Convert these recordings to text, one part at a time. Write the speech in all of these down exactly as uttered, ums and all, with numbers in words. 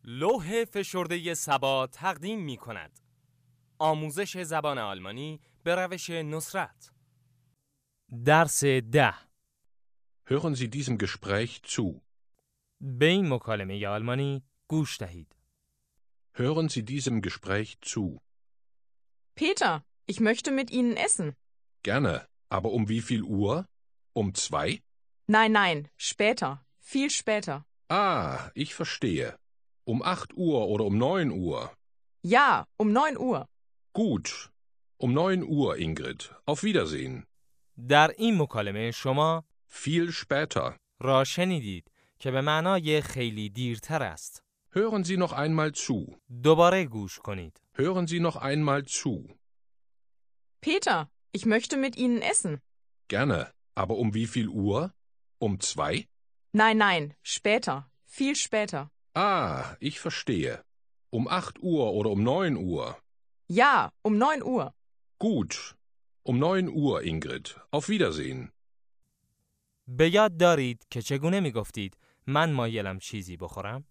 لوح فشرده سبا تقدیم می کند. آموزش زبان آلمانی به روش نصرت. درس ده. Hören Sie diesem Gespräch zu. به این مکالمه آلمانی گوش دهید. Hören Sie diesem Gespräch zu. Peter, ich möchte mit Ihnen essen. Gerne, aber um wie viel Uhr? Um zwei? Nein, nein, später, viel später. Ah, ich verstehe. Um acht Uhr oder um neun Uhr? Ja, um neun Uhr. Gut. Um neun Uhr, Ingrid. Auf Wiedersehen. در این مکالمه شما Viel später. را شنیدید که به معنای خیلی دیرتر است. Hören Sie noch einmal zu. دوباره گوش کنید. Hören Sie noch einmal zu. Peter, ich möchte mit Ihnen essen. Gerne, aber um wie viel Uhr? Um zwei? Nein, nein, später, viel später. Ah, ich verstehe. Um acht Uhr oder um neun Uhr? Ja, um neun Uhr. Gut. Um neun Uhr, Ingrid. Auf Wiedersehen. به یاد دارید که چگونه می گفتید من مایلم چیزی بخورم؟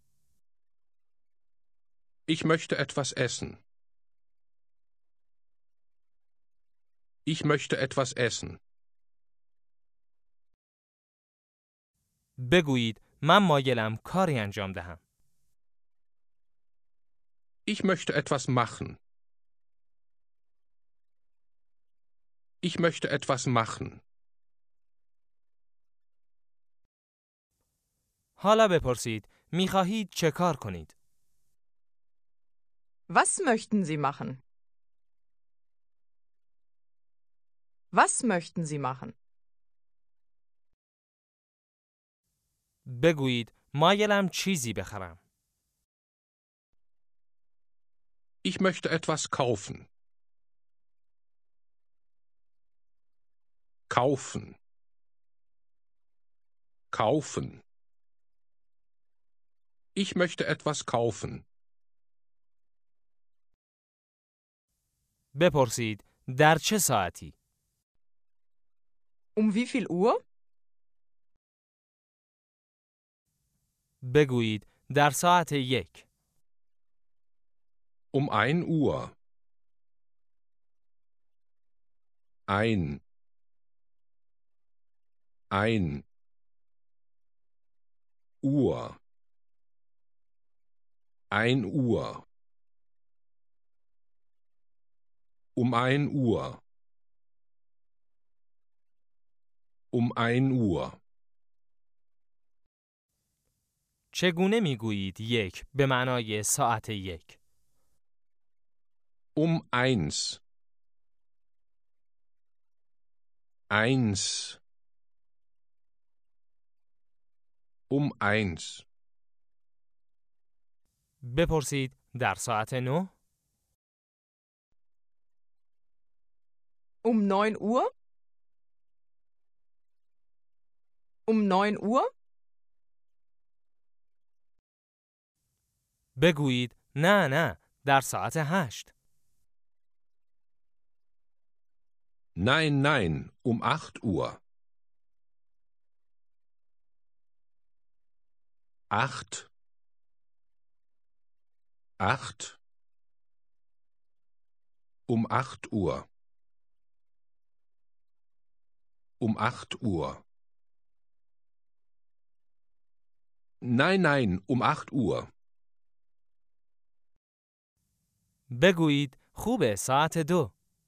Ich möchte etwas essen. Ich möchte etwas essen. بگویید من مایلم کاری انجام دهم. Ich möchte etwas machen. Ich möchte etwas machen. حالا بپرسید می خواهید چه کار کنید؟ Was möchten Sie machen? Was möchten Sie machen? بگویید مایلم چیزی بخرم. Ich möchte etwas kaufen. Kaufen. Kaufen. Ich möchte etwas kaufen. بپرسید در چه ساعتی؟ Um wie viel Uhr? بگویید در ساعت یک. Um ein Uhr. Ein. Ein. Uhr. Ein Uhr. Um ein Uhr. Um ein Uhr. چگونه میگویید یک به معنای ساعت یک؟ Um eins. Eins. Um eins. بپرسید در ساعت نه؟ Um neun Uhr? Um neun Uhr? بگویید نه نه در ساعت هشت. Nein, nein, um acht Uhr. Acht. Acht. Um acht Uhr. Um acht Uhr. Nein, nein, um acht Uhr. بگویید خوبه ساعت دو.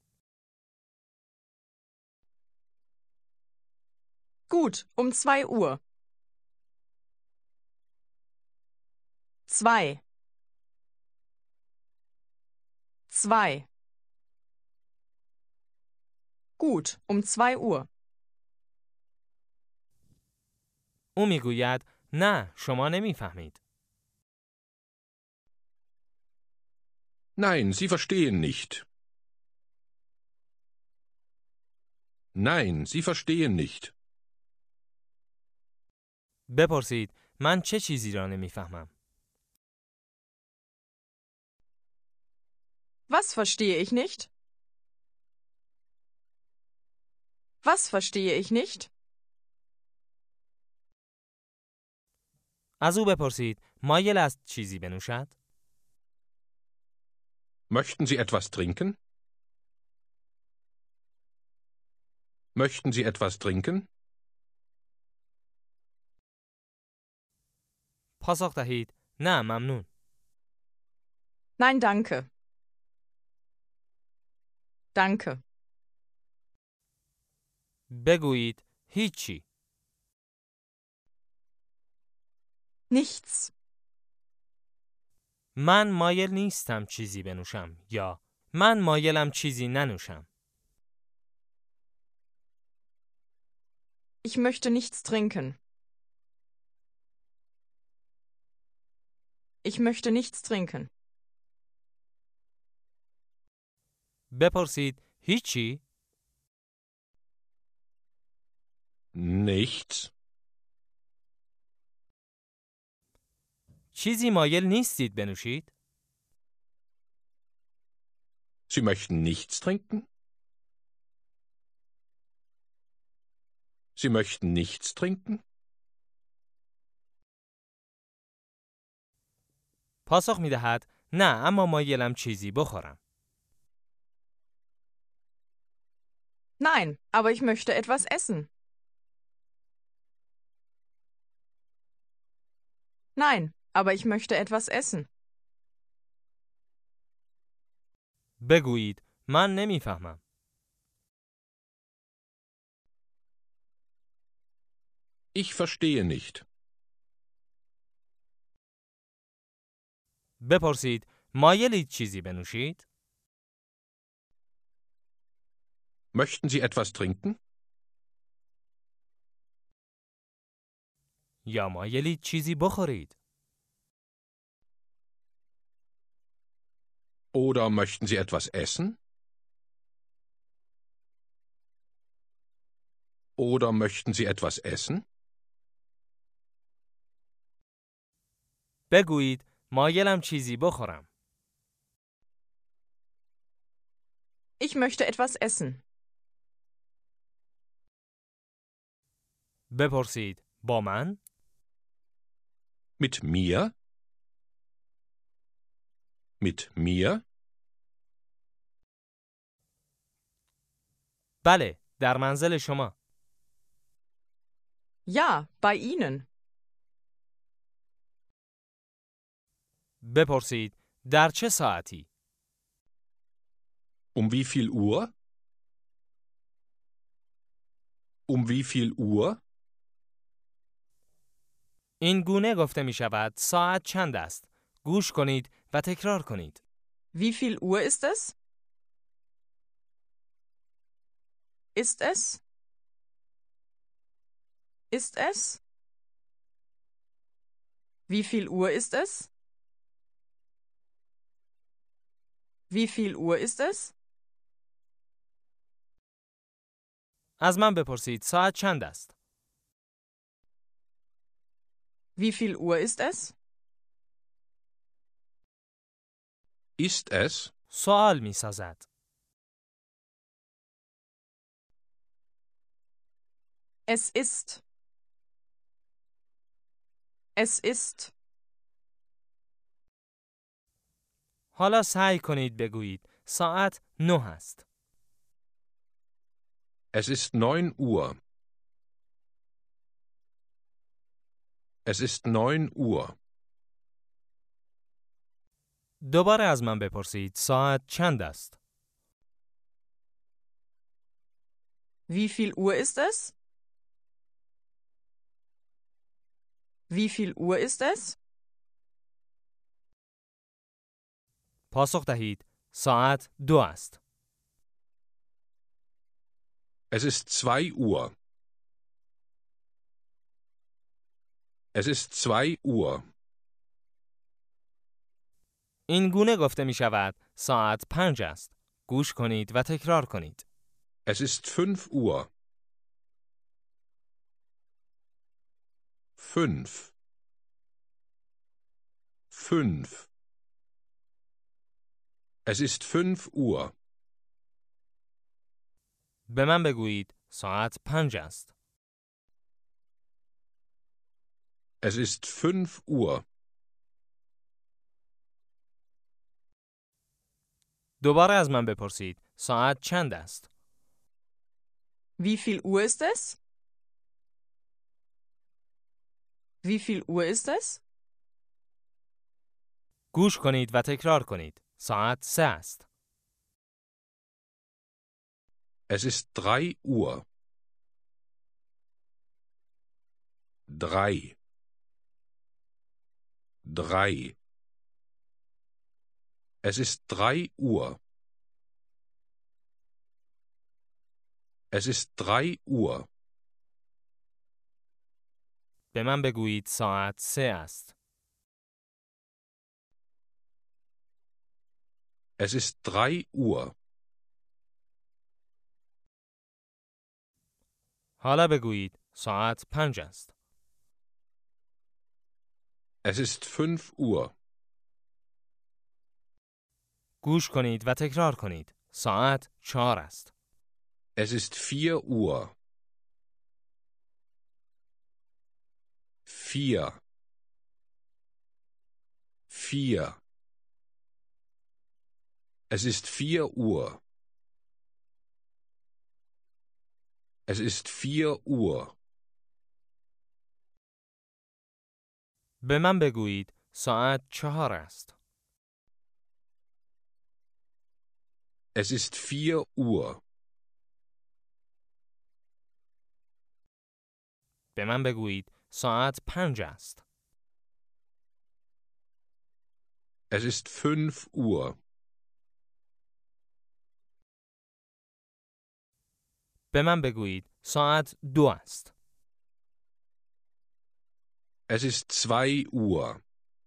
Gut, um zwei Uhr. Zwei. Zwei. Gut, um zwei Uhr. او میگوید نه شما نمیفهمید. Nein, Sie verstehen nicht. Nein, Sie verstehen nicht. بپرسید من چه چیزی را نمیفهمم؟ Was verstehe ich nicht? Was verstehe ich nicht? از او بپرسید مایل است چیزی بنوشد؟ Möchten Sie etwas trinken? Möchten Sie etwas trinken? پاسخ دهید نه ممنون. Nein, danke. Danke. بگویید هیچی. Nichts. من مایل نیستم چیزی بنوشم یا من مایلم چیزی ننوشم. Ich möchte nichts trinken. Ich möchte nichts trinken. بپرسید هیچی؟ Nichts. چیزی مایل نیستید بنوشید؟ Sie möchten nichts trinken? Sie möchten nichts trinken? پاسخ می دهد نه اما مایلم چیزی بخورم. Nein, aber ich möchte etwas essen. Nein, aber ich möchte etwas essen. بگویید من نمیفهمم. Ich verstehe nicht. بپرسید مایلید چیزی بنوشید؟ Möchten Sie etwas trinken? یا مایلید چیزی بخورید؟ Oder möchten Sie etwas essen? Oder möchten Sie etwas essen? بگویید مایلم چیزی بخورم. Ich möchte etwas essen. بپرسید با من؟ Mit mir? Mit mir? بله در منزل شما. Ja, bei Ihnen. بپرسید در چه ساعتی؟ Um wie viel Uhr? Um wie viel Uhr? این گونه گفته می شود ساعت چند است؟ گوش کنید و تکرار کنید. Wie viel Uhr ist es? Ist es? Ist es? Wie viel Uhr ist es? Wie viel Uhr ist es? از من بپرسید ساعت چند است؟ Wie viel Uhr ist es? Ist es? سوال می سازد. Es ist. Es ist. حالا سعی کنید بگویید ساعت نه است. Es ist neun Uhr. Es ist neun Uhr. دوباره از من بپرسید ساعت چند است؟ Wie viel Uhr ist es? Wie viel Uhr ist es? پاسخ دهید ساعت دو است. Es ist zwei Uhr. Es ist zwei Uhr. این گونه گفته می شود ساعت پنج است. گوش کنید و تکرار کنید. Es ist fünf Uhr. Fünf. Fünf. Es ist fünf Uhr. به من بگویید ساعت پنج است. Es ist fünf Uhr. دوباره از من بپرسید. ساعت چند است؟ Wie viel Uhr ist es? Wie viel Uhr ist es? گوش کنید و تکرار کنید. ساعت سه است. Es ist drei Uhr. Drei. Drei. Es ist drei Uhr. Es ist drei Uhr. به من بگویید ساعت سه است. Es ist drei Uhr. حالا بگویید ساعت پنج است. Es ist fünf Uhr. گوش کنید و تکرار کنید. ساعت چهار است. Es ist vier Uhr. Vier. Vier. Es ist vier Uhr. Es ist vier Uhr. به من بگویید ساعت چهار است. Es ist vier Uhr. به من بگویید ساعت پنج است. Es ist fünf Uhr. به من بگویید ساعت دو است. Es ist zwei Uhr.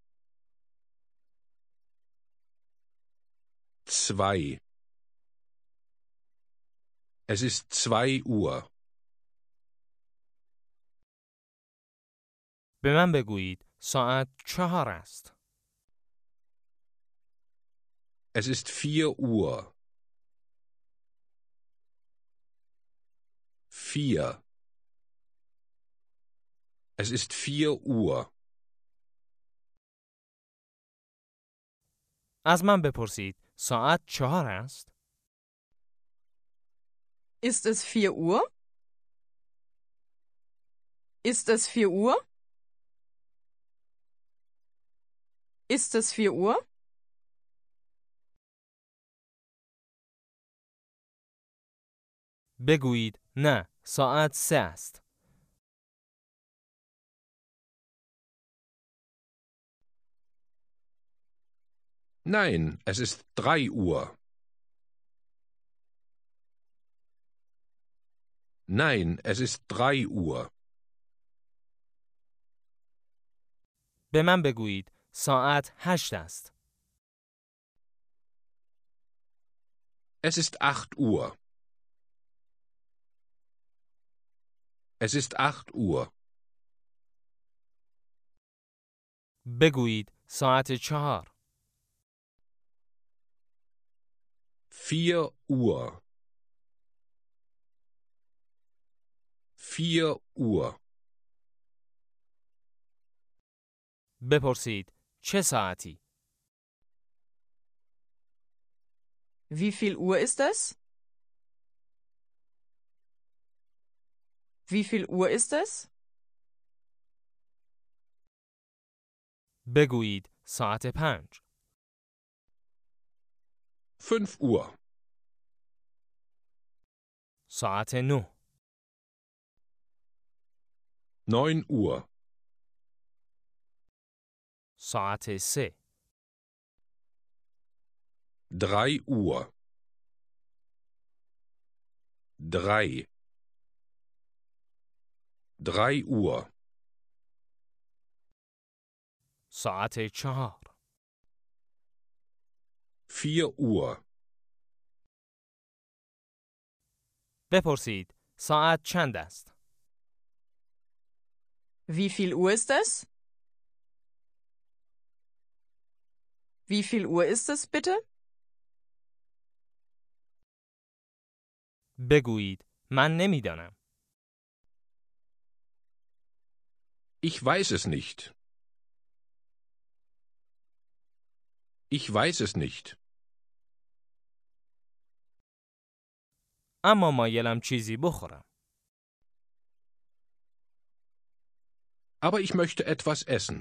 Zwei. Es ist zwei Uhr. به من بگویید ساعت چهار است. Es ist vier Uhr. Vier. Es ist vier Uhr. از من بپرسید ساعت چهار است. Ist es vier Uhr? Ist es vier Uhr? Ist es vier Uhr? بگویید نه، ساعت سه است. Nein, es ist drei Uhr. Nein, es ist drei Uhr. به من بگویید ساعت هشت است. Es ist acht Uhr. Es ist acht Uhr. بگویید ساعت چهار. Vier Uhr. Vier Uhr. بپرسید چه ساعتی؟ Wie viel Uhr ist es? Wie viel Uhr ist es? بگویید ساعت پنج. Fünf Uhr. ساعت نه. Neun Uhr. ساعت سه. Drei Uhr. Drei. Drei Uhr. ساعت چهار. Vier Uhr. بپرسید ساعت چند است؟ Wie viel Uhr ist es? Wie viel Uhr ist es, bitte? بگویید من نمیدانم. Ich weiß es nicht. Ich weiß es nicht. اما مایلم چیزی بخورم. Aber ich möchte etwas essen.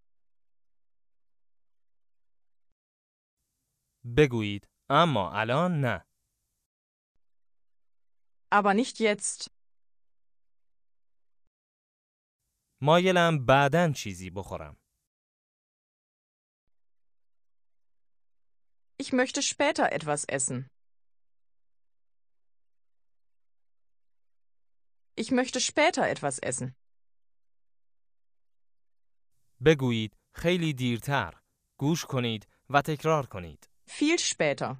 بگویید اما الان نه. Aber nicht jetzt. مایلم بعداً چیزی بخورم. Ich möchte später etwas essen. Ich möchte später etwas essen. بگویید خیلی دیرتر. گوش کنید و تکرار کنید. Viel später.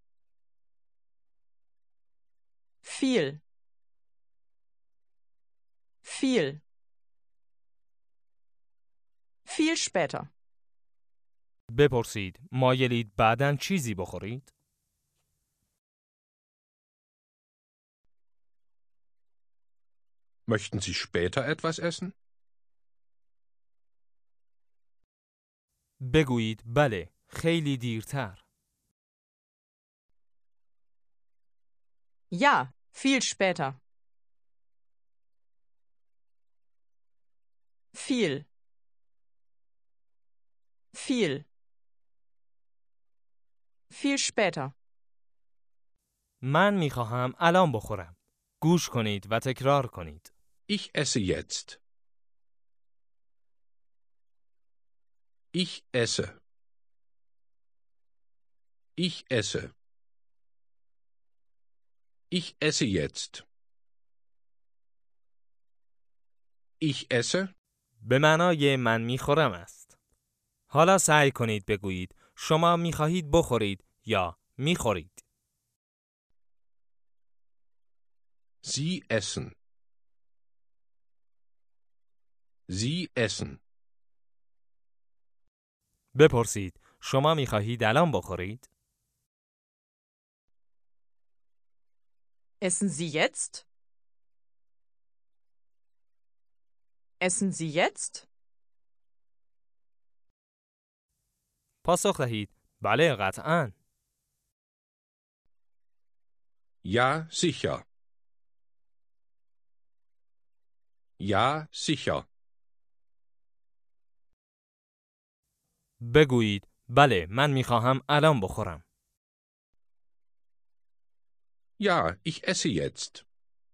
Viel. Viel. Viel später. بپرسید مایلید بعداً چیزی بخورید؟ Möchten Sie später etwas essen? بگویید بله، خیلی دیرتر. Ja, viel später. Viel. Viel. Viel später. من میخواهم الان بخورم. گوش کنید و تکرار کنید. Ich esse jetzt. Ich esse. Ich esse. Ich esse jetzt. Ich esse. به معنای من میخورم است. حالا سعی کنید بگویید شما میخواهید بخورید یا میخورید. Sie essen. Sie essen. بپرسید شما میخواهید الان بخورید؟ Essen Sie jetzt? Essen Sie jetzt? پاسخ دهید بله قطعاً. Ja, sicher. Ja, sicher. بگویید بله من میخواهم الان بخورم. Ja, ich esse jetzt.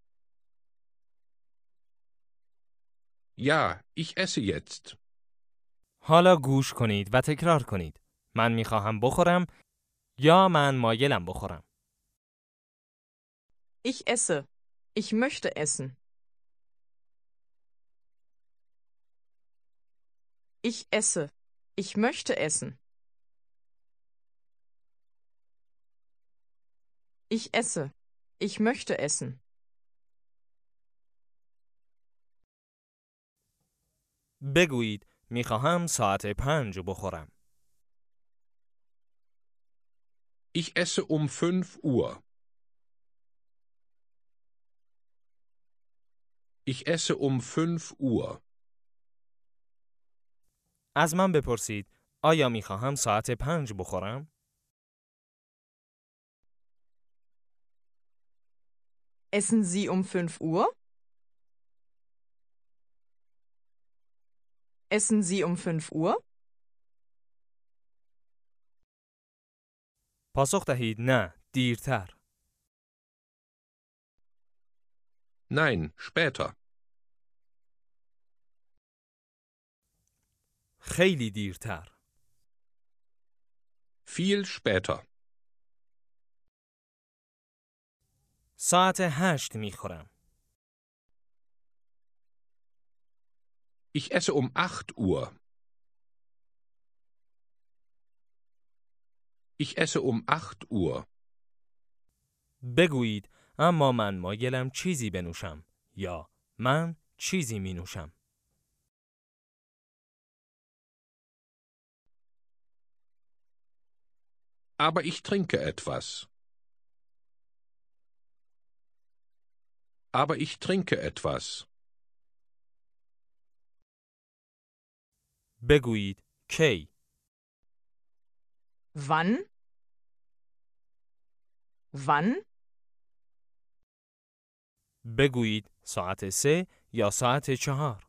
Ja, ich esse jetzt. حالا گوش کنید و تکرار کنید. من میخواهم بخورم یا من مایلم بخورم. Ich esse. Ich möchte essen. Ich esse. Ich möchte essen. Ich esse. Ich möchte essen. بگویید میخواهم ساعت پنج بخورم. Ich esse um fünf Uhr. Ich esse um fünf Uhr. از من بپرسید آیا میخواهم ساعت پنج بخورم؟ Essen Sie um fünf Uhr? Essen Sie um fünf Uhr? پاسخ دهید نه، دیرتر. Nein, später. خیلی دیرتر. Viel später. ساعت هشت میخورم. Ich esse um acht Uhr. Ich esse um acht Uhr. بگویید اما من مایلم چیزی بنوشم یا من چیزی می نوشم. Aber ich trinke etwas. Aber ich trinke etwas. بگویید کی. Wann? Wann? بگویید ساعت سه یا ساعت چهار.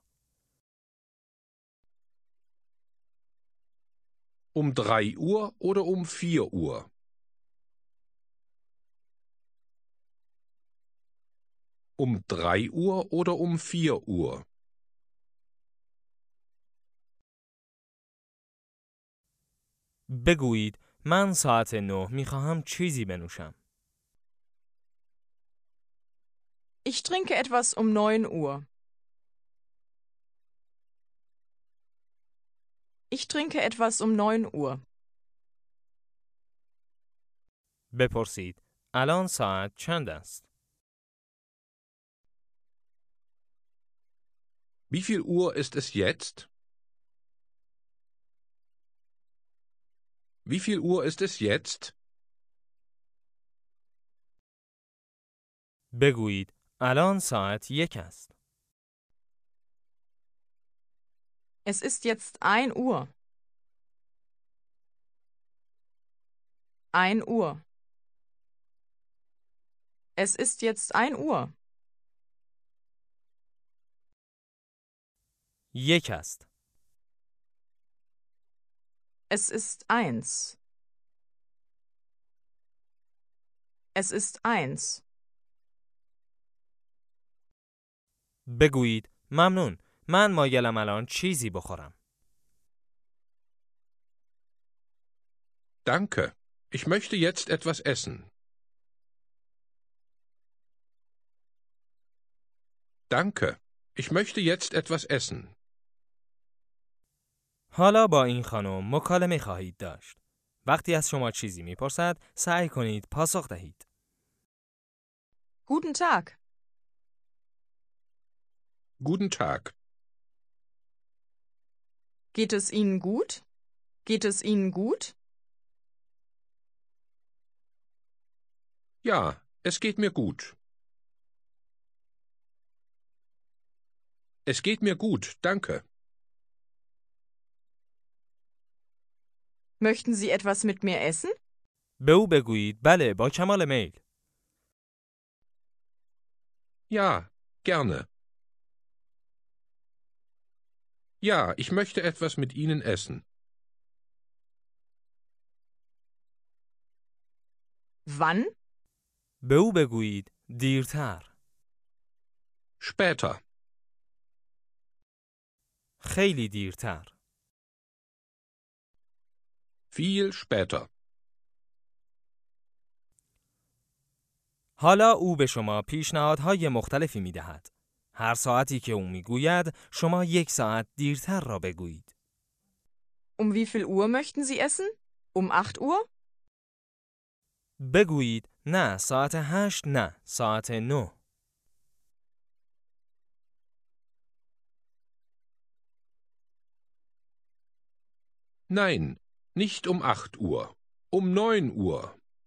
Um drei Uhr oder um vier Uhr? Um drei Uhr oder um vier Uhr? بگویید من ساعت نه می خواهم چیزی بنوشم. Ich trinke etwas um neun Uhr. Ich trinke etwas um neun Uhr. بپرسید الان ساعت چند است؟ Wie viel Uhr ist es jetzt? Wie viel Uhr ist es jetzt? بگویید الان ساعت یک است. Es ist jetzt ein Uhr. Ein Uhr. Es ist jetzt ein Uhr. یک است. Es ist eins. Es ist eins. بگویید ممنون. من مایلم الان چیزی بخورم. Danke. Ich möchte jetzt etwas essen. Danke. Ich möchte jetzt etwas essen. حالا با این خانم مکالمه خواهید داشت. وقتی از شما چیزی میپرسد سعی کنید پاسخ دهید. Guten Tag. Guten Tag. Geht es Ihnen gut? Geht es Ihnen gut? Ja, es geht mir gut. Es geht mir gut, danke. Möchten Sie etwas mit mir essen? به او بگویید بله با کمال میل. Ja, gerne. Ja, ich möchte etwas mit Ihnen essen. Wann? به او بگویید دیرتر. Später. خیلی دیرتر. Viel später. حالا او به شما پیشنهادهای مختلفی می دهد. هر ساعتی که او می گوید شما یک ساعت دیرتر را بگویید. Um wie viel Uhr möchten Sie essen? Um acht Uhr? بگویید نه ساعت هشت نه ساعت نه. Nein, nicht um acht Uhr. Um neun Uhr.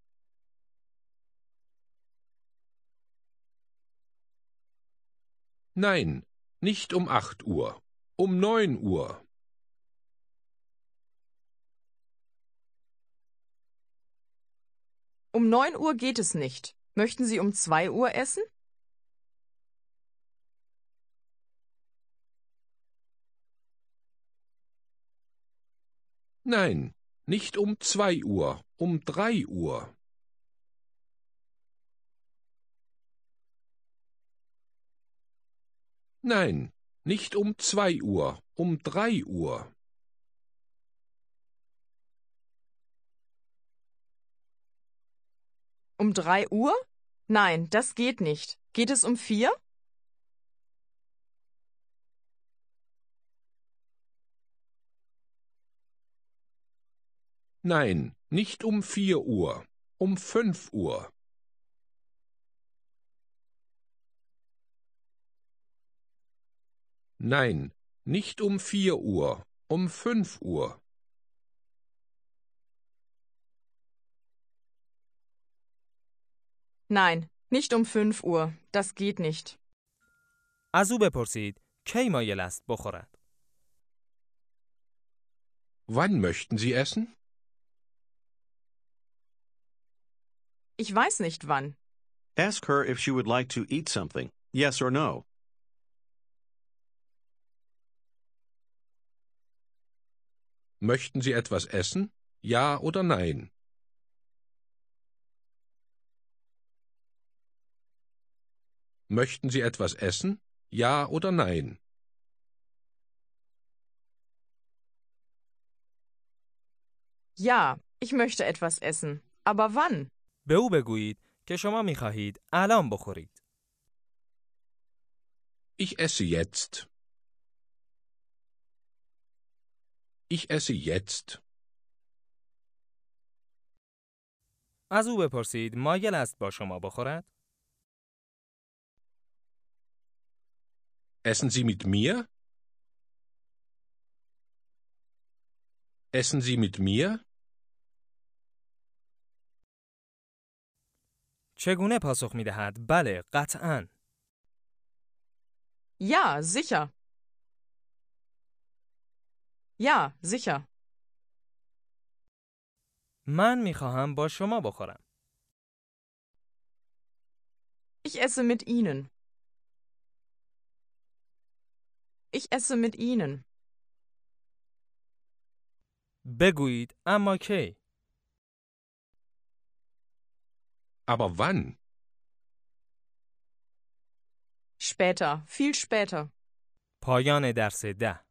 Nein, nicht um acht Uhr. Um neun Uhr. Um neun Uhr geht es nicht. Möchten Sie um zwei Uhr essen? Nein, nicht um zwei Uhr. Um drei Uhr. Nein, nicht um zwei Uhr. Um drei Uhr. Um drei Uhr? Nein, das geht nicht. Geht es um vier? Nein, nicht um vier Uhr. Um fünf Uhr. Nein, nicht um vier Uhr. Um fünf Uhr. Nein, nicht um fünf Uhr. Das geht nicht. از او بپرسید کی مایل است بخورد. Wann möchten Sie essen? Ich weiß nicht wann. Ask her if she would like to eat something. Yes or no? Möchten Sie etwas essen? Ja oder nein? Möchten Sie etwas essen? Ja oder nein? Ja, ich möchte etwas essen. Aber wann? به او بگویید که شما می‌خواهید الان بخورید. Ich esse jetzt. Ich esse jetzt. از او بپرسید مایل است با شما بخورد؟ Essen Sie mit mir? Essen Sie mit mir? چگونه پاسخ می‌دهد؟ بله، قطعاً. Ja, sicher. Ja, sicher. من می‌خواهم با شما بخورم. Ich esse mit Ihnen. Ich esse mit Ihnen. بگویید اما کی؟ Aber wann? Später, viel später. پایان درس ده.